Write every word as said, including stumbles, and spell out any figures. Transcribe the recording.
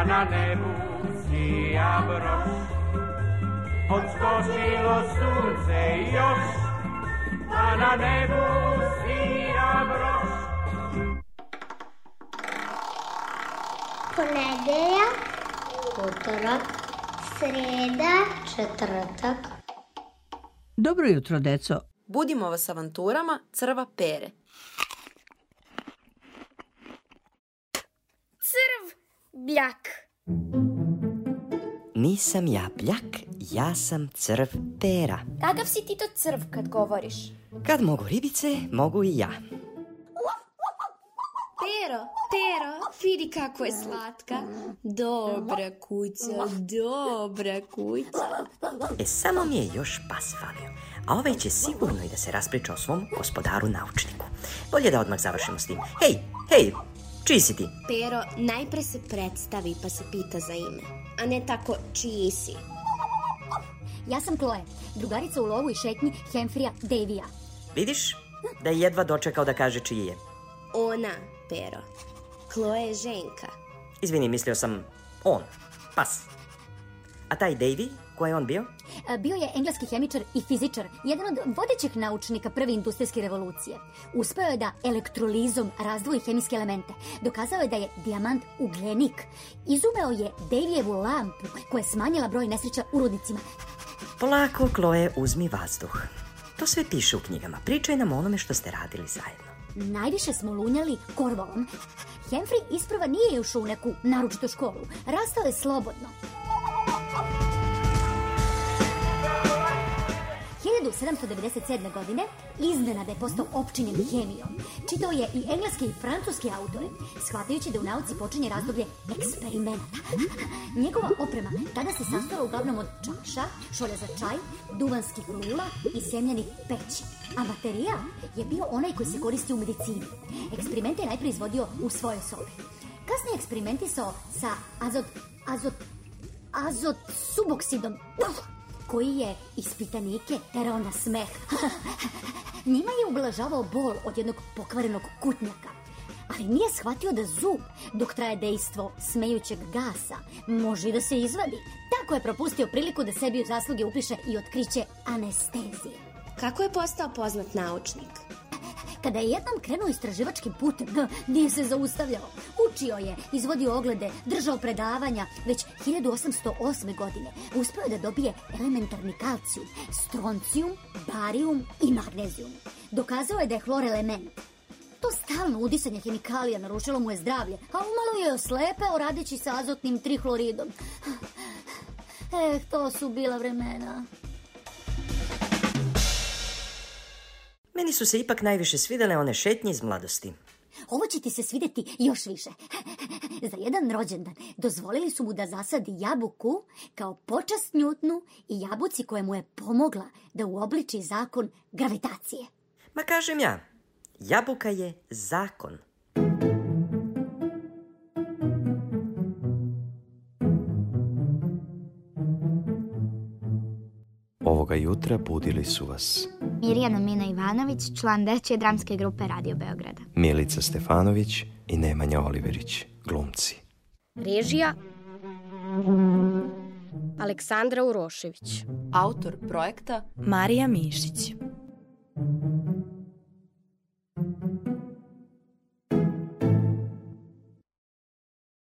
pa na nebu sija broš. Odskočilo sunce još, pa na nebu sija broš. Ponedeljak, utorak, sreda, četvrtak. Dobro jutro, deco. Budimo vas avanturama Crva Pere. Crv bljak. Nisam ja bljak, ja sam crv pera. Kakav si ti to crv kad govoriš? Kad mogu ribice, mogu i ja. Pero, Pero, vidi kako je slatka. Dobra kuća, dobra kuća. E, samo mi je još pas falio. A ovaj će sigurno i da se raspriča o svom gospodaru naučniku. Bolje da odmah završimo s tim. Hej, hej, čiji si ti? Pero, najpre se predstavi pa se pita za ime. A ne tako čiji si. Ja sam Chloe, drugarica u lovu i šetnji Hemfrija Davija. Vidiš da je jedva dočekao da kaže čiji je. Ona, Pero. Chloe je ženka. Izvini, mislio sam on, pas. A taj Davy, ko je on bio? Bio je engleski hemičar i fizičar, jedan od vodećih naučnika prve industrijske revolucije. Uspeo je da elektrolizom razdvoji hemijske elemente. Dokazao je da je dijamant ugljenik. Izumeo je Davijevu lampu koja je smanjila broj nesreća u rudnicima. Polako, Chloe, uzmi vazduh. To sve piše u knjigama. Pričaj nam o onome što ste radili zajedno. Najviše smo lunjali korvolom. Hemfrey isprva nije ušao u neku naročitu školu. Rastao je slobodno. hiljadu sedamsto devedeset sedme. godine iznenada je postao opčinjen hemijom. Čitao je i engleski i francuski autore, shvatajući da u nauci počinje razdoblje eksperimenta. Njegova oprema tada se sastojala uglavnom od čaša, šolja za čaj, duvanskih lula i semljanih peći. A materijal je bio onaj koji se koristi u medicini. Eksperimente je najprije izvodio u svojoj sobi. Kasnije eksperimentisao sa azot, azot, azot suboksidom, koji je ispitanike terao na smeh. Njima je ublažavao bol od jednog pokvarenog kutnjaka. Ali nije shvatio da zub, dok traje dejstvo smejućeg gasa, može i da se izvadi. Tako je propustio priliku da sebi u zasluge upiše i otkriće anestezije. Kako je postao poznat naučnik? Kada je jednom krenuo istraživačkim putem, nije se zaustavljao. Učio je, izvodio oglede, držao predavanja. Već hiljadu osamsto osme. godine uspeo da dobije elementarni kalcijum, stroncijum, barijum i magnezijum. Dokazao je da je hlor element. To stalno udisanje hemikalija narušilo mu je zdravlje, a umalo je oslepeo radeći sa azotnim trihloridom. Eh, to su bila vremena. Meni su se ipak najviše svidele one šetnje iz mladosti. Ovo će ti se svidjeti još više. Za jedan rođendan dozvolili su mu da zasadi jabuku kao počast Njutnu i jabuci koja mu je pomogla da uobliči zakon gravitacije. Ma kažem ja, jabuka je zakon. Ovoga jutra budili su vas Mirjana Mina Ivanović, član dečje dramske grupe Radio Beograda. Milica Stefanović i Nemanja Oliverić, glumci. Režija Aleksandra Urošević. Autor projekta Marija Mišić.